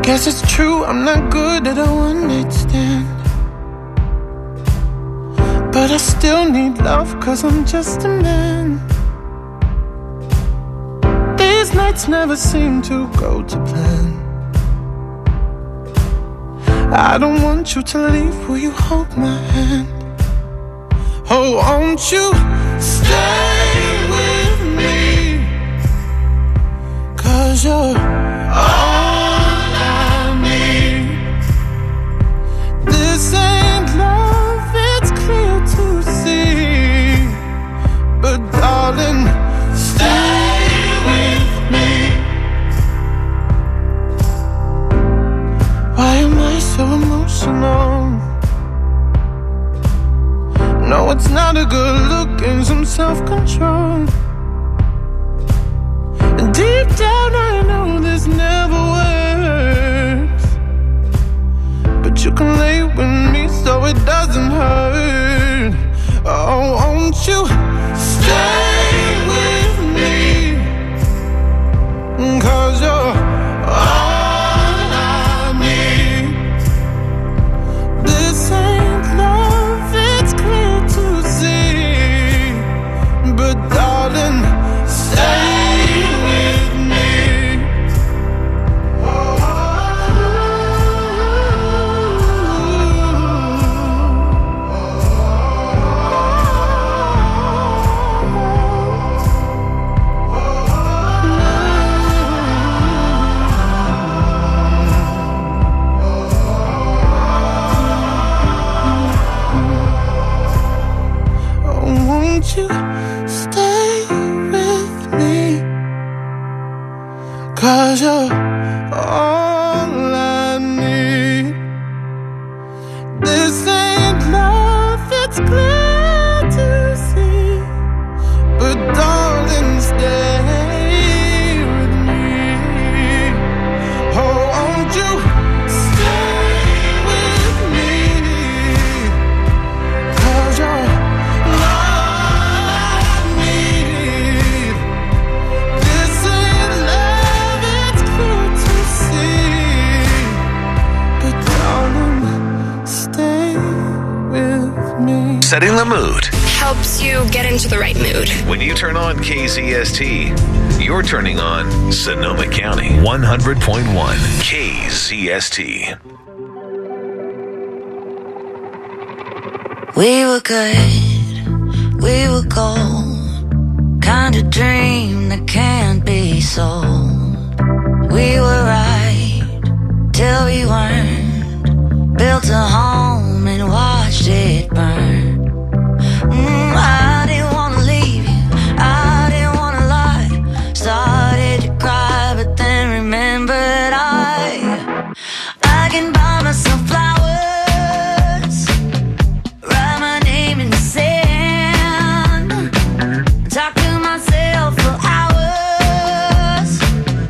Guess it's true, I'm not good at a one-night stand, but I still need love, cause I'm just a man. These nights never seem to go to plan. I don't want you to leave, will you hold my hand? Oh, won't you stay with me? Cause you're all I need. This ain't love, it's clear to see. But darling, stay with me. Why am I so emotional? No, it's not a good look and some self-control. And deep down I know this never works, but you can lay with me so it doesn't hurt. Oh, won't you stay with me? Cause you're all I need. This ain't love, it's clear to see. But darling, stay with me. Won't you stay with me? Cause you're all I need. This ain't love, it's clear to see. But darling, stay with me. Oh, won't you stay with me? Cause you're setting the mood. Helps you get into the right mood. When you turn on KZST, you're turning on Sonoma County 100.1 KZST. We were good, we were gold, kind of dream that can't be sold. We were right till we weren't, built a home and watched it burn. I didn't wanna leave you, I didn't wanna lie. Started to cry, but then remembered I can buy myself flowers, write my name in the sand, talk to myself for hours.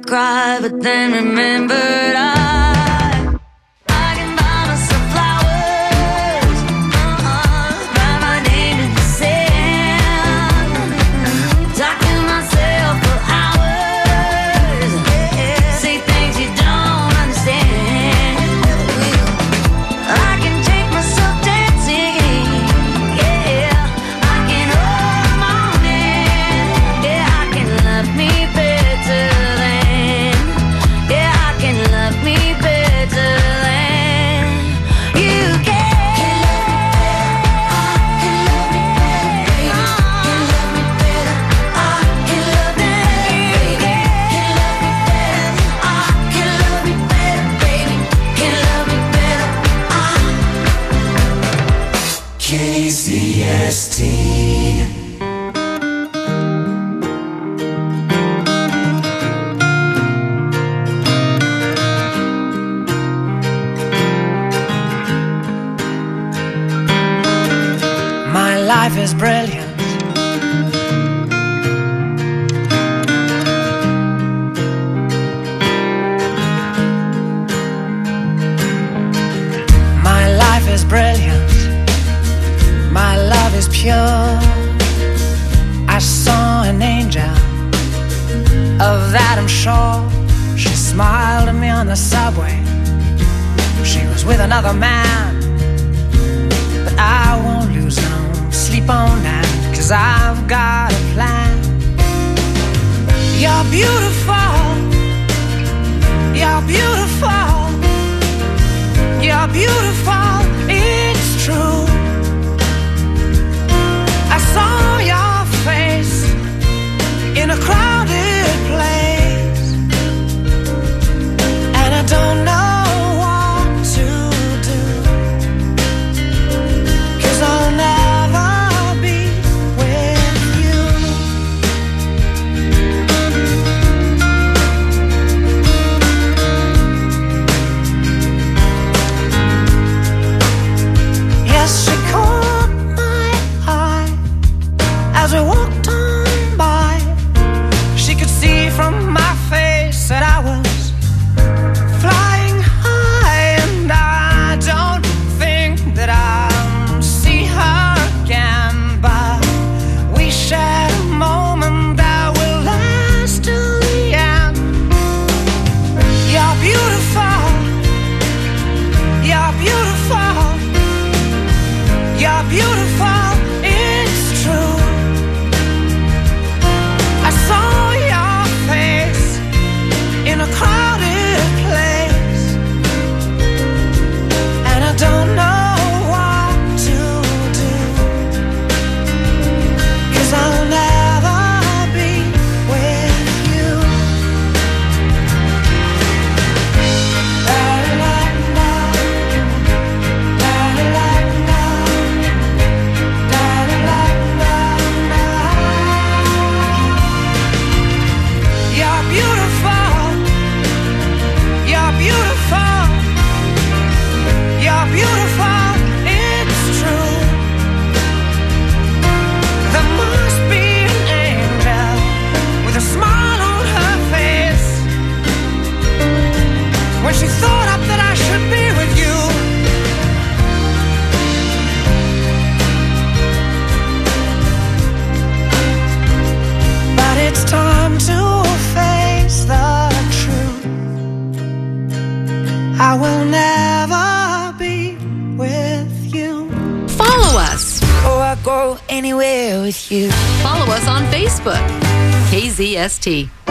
cry, but then remembered I can buy myself flowers, write my name in the sand, talk to myself for hours, say things you don't understand. I can take myself dancing, yeah, I can hold the morning, yeah, I can love me better than, yeah, I can love me better than you can. KZST. My life is brilliant. My life is brilliant. My love is pure. I saw an angel, of that I'm sure. She smiled at me on the subway. She was with another man, but I won't lose no sleep on that, 'cause I've got a plan. You're beautiful. You're beautiful. You're beautiful. It's true. I saw your face in a crowded place, and I don't know what to do, 'cause I'll never be with you. Yes, she caught my eye as we walked on by. She could see from my face that I was flying high, and I don't think that I'll see her again, but we shared a moment that will last till the end. You're beautiful. You're beautiful. You're beautiful. It's true. I saw your face in a crowded place, and I don't know what to do, 'cause I'll never be with you. La-la-la-la, la-la-la-la, la-la-la-la. You're beautiful. You're beautiful. You're beautiful. It's true. There must be an angel with a smile on her face when she thought up that I should be with you. But it's time to face the truth. I will never be with you. Follow us. Oh, I go anywhere with you. Follow us on Facebook. KZST.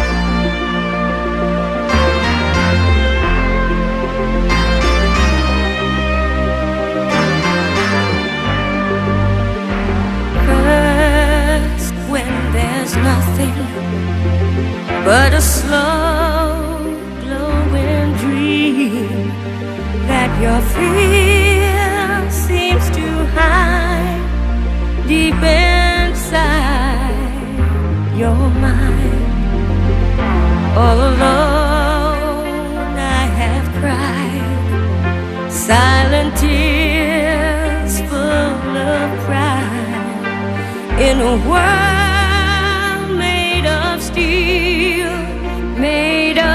First, when there's nothing but a slow glowing dream that your fear seems to hide deep inside your mind. All alone I have cried silent tears full of pride in a world made of steel, made of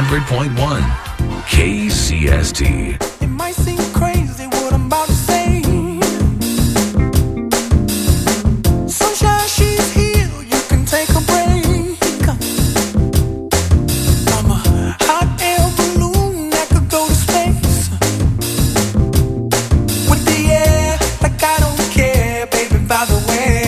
100.1 KZST. It might seem crazy what I'm about to say. Sunshine, she's here, you can take a break. I'm a hot air balloon that could go to space. With the air, like I don't care, baby, by the way.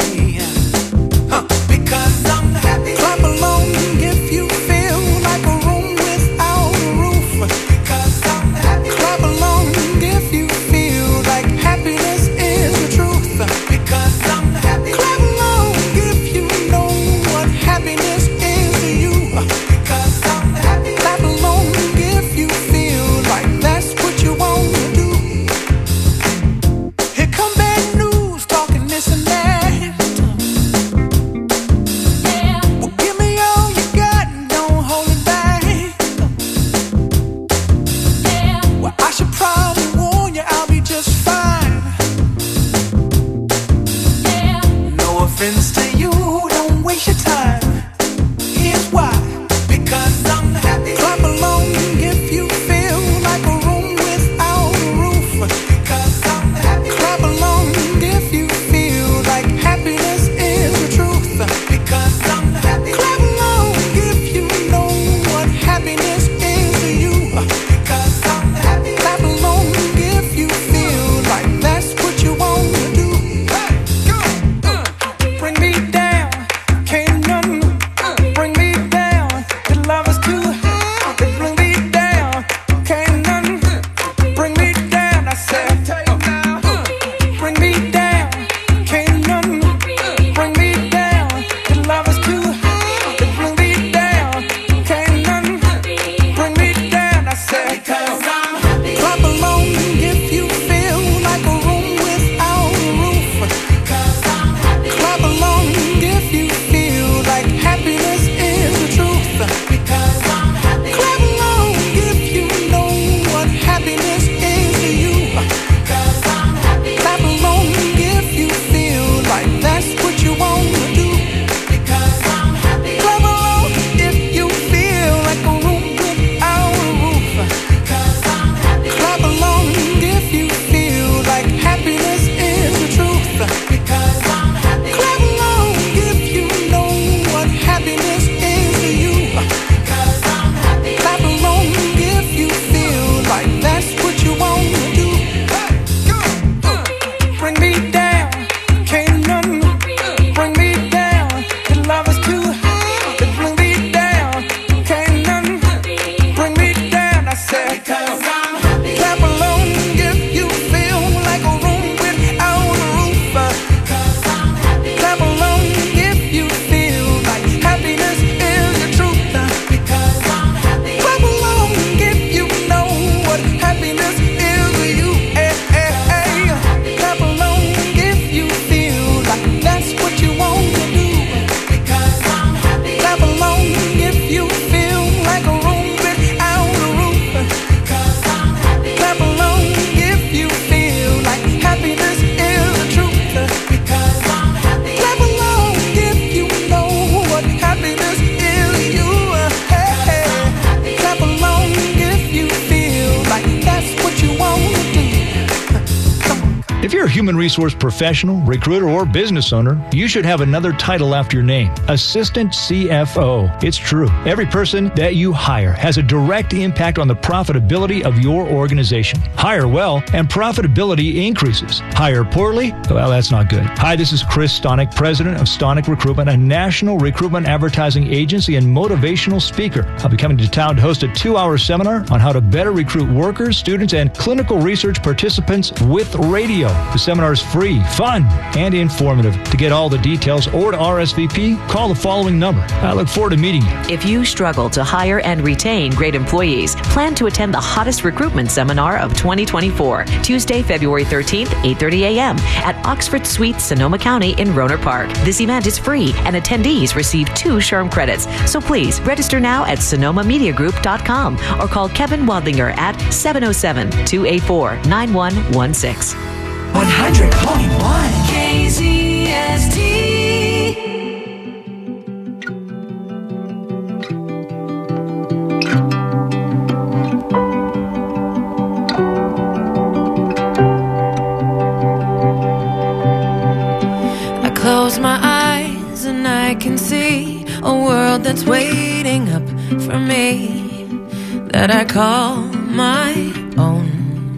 Because I'm happy. Clap along if you feel like a room without a roof. Because I'm happy. Clap along if you feel like happiness is the truth. Because I'm happy. Clap along if you know what happiness is to you. Because I'm happy. Clap along if you feel like that's what you want to do. Here come bad news, talking this and that. Well, give me all you got and don't hold it back. Well, I should probably warn you, I'll be just fine. No offense to you, don't waste your time. Here's why. Because I'm happy. Clap along if you feel like a room without a roof. Because I'm happy. Clap along if you feel like happiness is the truth. Because I'm happy. Clap along if you know what happiness is to you. Because I'm happy. Clap along if you feel like that's what you want to do. Bring me down, can't none bring me down. Your love is too high. Bring me down, can't none bring me down. I said, bring me down, can't none bring me down. Your love is too high. Bring me down, can't none bring me down. I said, because I'm happy. Clap along if you feel like a room without a roof. Because I'm happy. Clap along if you feel like happiness is the truth. Because I'm happy. Clap along if you know what happiness is to you. Because I'm happy. Clap along if you feel like that's what you want to do. Because I'm happy. Clap along if you feel like a room without a roof. Because I'm happy. Clap along if you feel like happiness is the truth. Because I'm happy. Clap along if you know what happiness is to you. Because I'm happy. Clap along if you feel like that's what you want to do. Bring me down, can't none bring me down. Your love is too high. Bring me down, can't none bring me down. I said, because I'm happy. Clap along if you feel like a room without a roof. Because I'm happy. Clap along if you feel like happiness is the truth. Because I'm happy. Clap along if you know what happiness is to you. Clap along if you feel like that's what you want to do. Because I'm happy. Clap along if you feel like a room without a roof. Because I'm happy. Clap along if you feel like happiness is the truth. Because I'm happy. Clap along if you know what happiness is to you. Clap along if you feel like that's what you want to do. If you're a human resource professional, recruiter, or business owner, you should have another title after your name, Assistant CFO. It's true. Every person that you hire has a direct impact on the profitability of your organization. Hire well, and profitability increases. Hire poorly? Well, that's not good. Hi, this is Chris Stonick, president of Stonick Recruitment, a national recruitment advertising agency and motivational speaker. I'll be coming to town to host a 2-hour seminar on how to better recruit workers, students, and clinical research participants with radio. The seminar is free, fun, and informative. To get all the details or to RSVP, call the following number. I look forward to meeting you. If you struggle to hire and retain great employees, plan to attend the hottest recruitment seminar of 2024, Tuesday, February 13th, 8:30 a.m. at Oxford Suite, Sonoma County in Rohnert Park. This event is free, and attendees receive 2 SHRM credits. So please register now at sonomamediagroup.com or call Kevin Wadlinger at 707-284-9116. 100.1 KZST. close my eyes and I can see a world that's waiting up for me, that I call my own.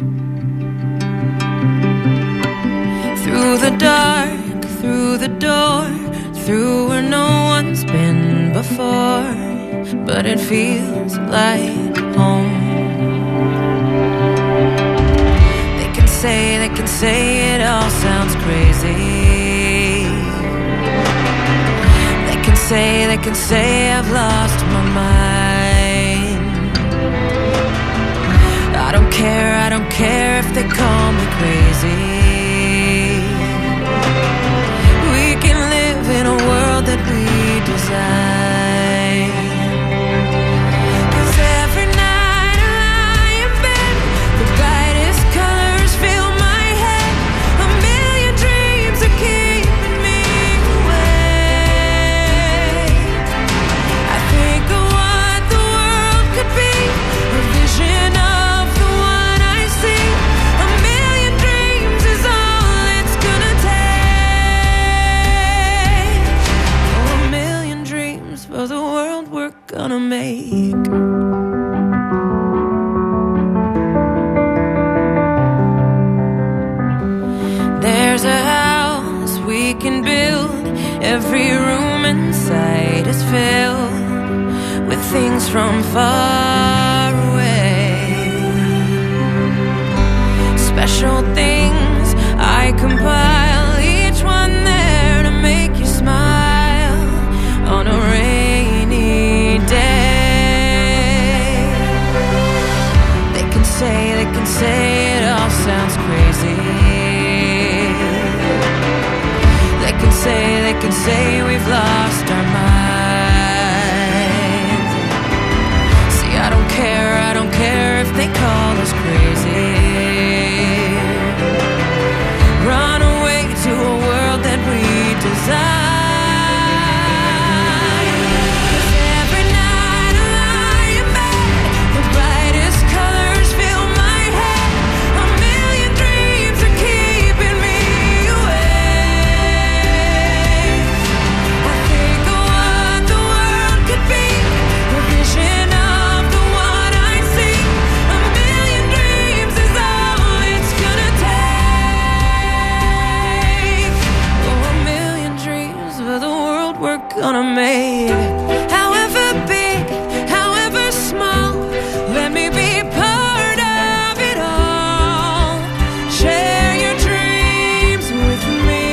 Through the dark, through the door, through where no one's been before, but it feels like home. They can say it all sounds crazy. They can say I've lost my mind. I don't care if they call me crazy. We can live in a world that we design. 'Cause every night I lie in bed, the brightest colors fill my head. A million dreams are keeping me awake. I think of what the world could be, a vision of the one I see. A million dreams is all it's gonna take. Oh, a million dreams for the world we're gonna make. There's a house we can build. Every room inside is filled with things from far away. Special things I compile, each one there to make you smile on a rainy day. They can say it all sounds crazy. They can say we've lost our minds. See, I don't care if they call us crazy. Run away to a world that we design. 'Cause every night I lie in bed, the brightest colors fill my head. A million dreams are keeping me awake. I think of what the world could be, a vision of the one I see. A million dreams is all it's gonna take. Oh, a million dreams for the world we're gonna make. However big, however small, let me be part of it all. Share your dreams with me.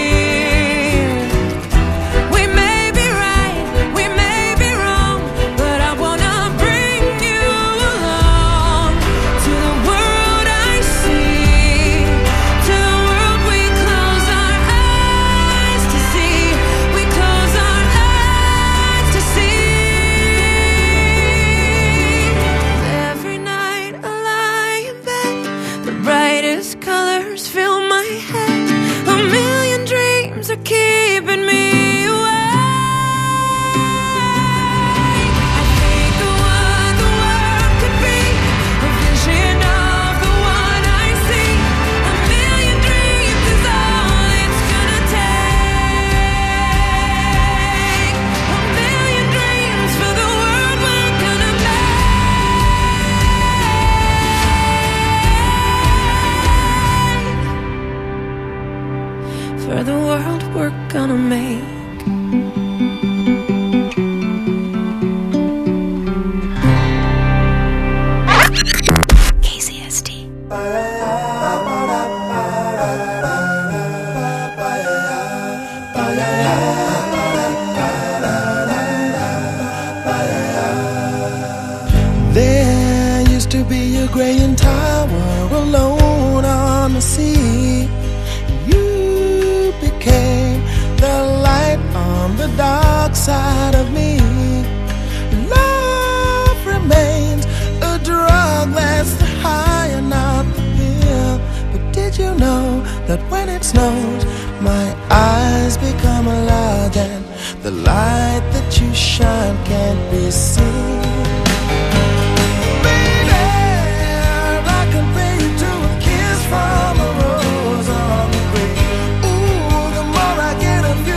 We may be right, we may be wrong, but I wanna bring you along to the world I see, to the world we close our eyes to see. We close our eyes to see. Every night I lie in bed, the brightest colors fill my head. A million dreams are keeping me awake. I think of what the world could be, a vision of the one I see. A million dreams is all it's gonna take. A million dreams for the world we're gonna make. For the world we're gonna make. KZST. There used to be a graying tower alone on the sea. You became the light on the dark side of me. Love remains a drug that's high and not the pill. But did you know that when it snows, my eyes become large and the light that you shine can't be seen? From a rose on the grave. Ooh, the more I get of you,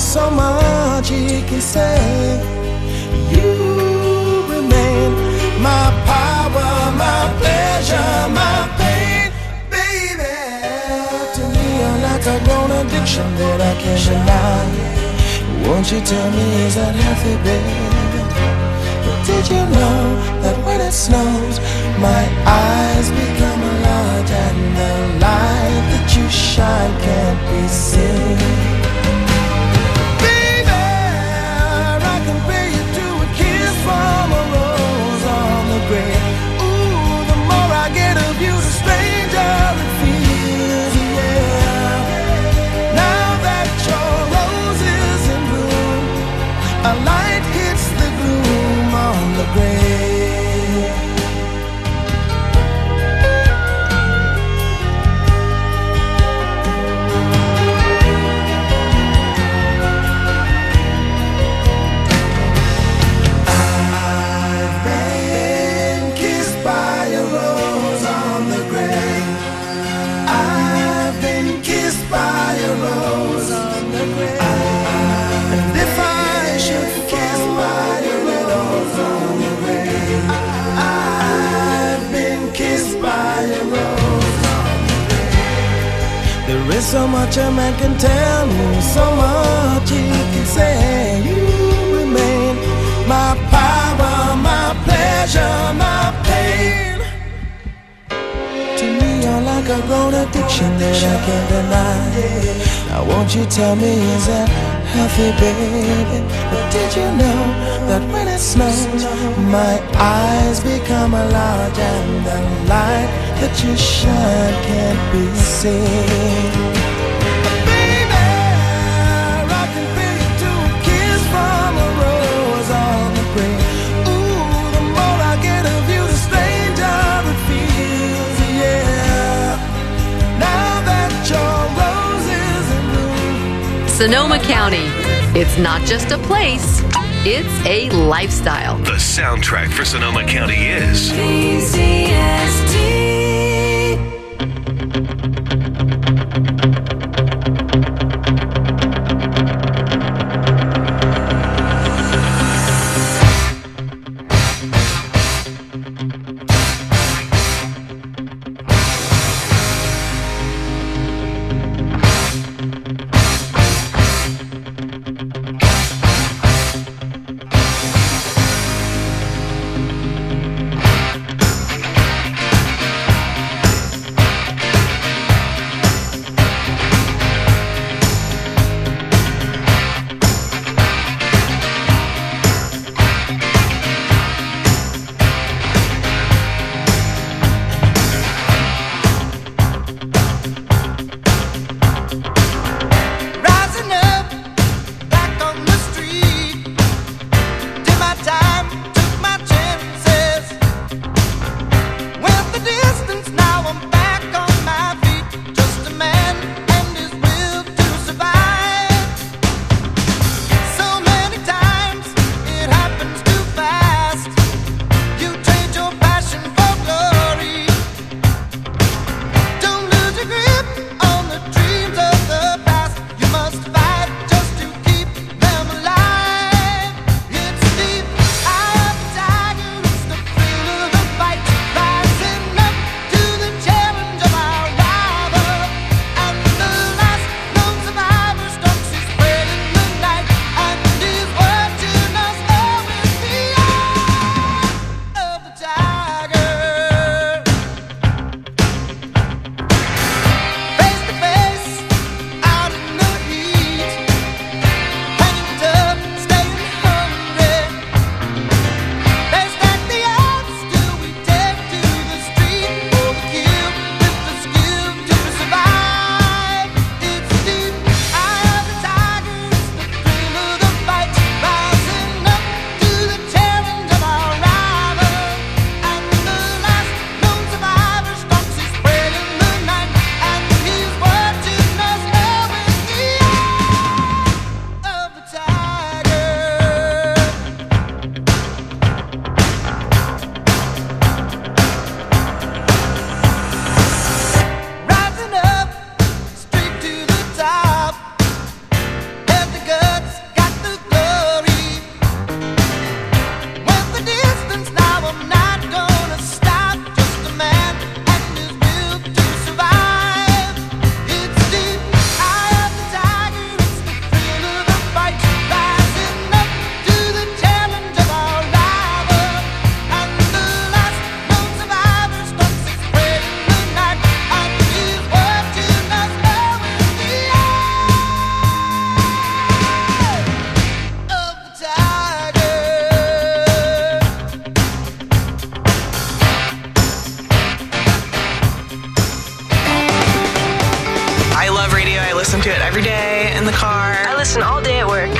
so much he can say. You remain my power, my pleasure, my pain, baby. To me, you're like a grown addiction that I can't deny. Won't you tell me, is that healthy, baby? But did you know that when it snows, my eyes become large and the light that you shine can't be seen? From a rose on the grave. Ooh, the more I get of you, the stranger it feels, yeah. Now that your rose is in bloom, a light hits the gloom on the grave. There's so much a man can tell me, so much he can say. You remain my power, my pleasure, my pain. To me, you're like a grown addiction that I can't deny. Now won't you tell me, is that healthy, baby? But did you know that when it snows, my eyes become large and the light that you shine can't be seen? Baby, I can feel you to a kiss from a rose on the grave. Ooh, the more I get of you, the stranger it feels, yeah. Now that your rose is in bloom. Sonoma County. It's not just a place, it's a lifestyle. The soundtrack for Sonoma County is KZST.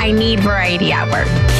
I need variety at work.